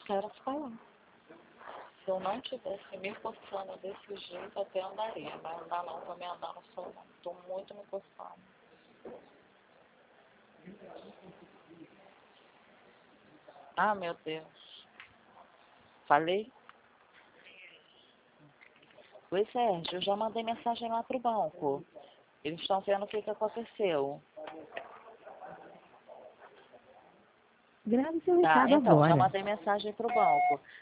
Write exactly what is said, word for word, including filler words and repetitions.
quero falar. Se eu não tivesse me coçando desse jeito, até andaria. Mas não dá não, tô me andando só não. Tô muito me coçando. Ah, meu Deus. Falei? Oi, Sérgio, eu já mandei mensagem lá pro banco. Eles estão vendo o que, que aconteceu. Grave seu Tá, recado então, já agora. mandei mensagem pro banco.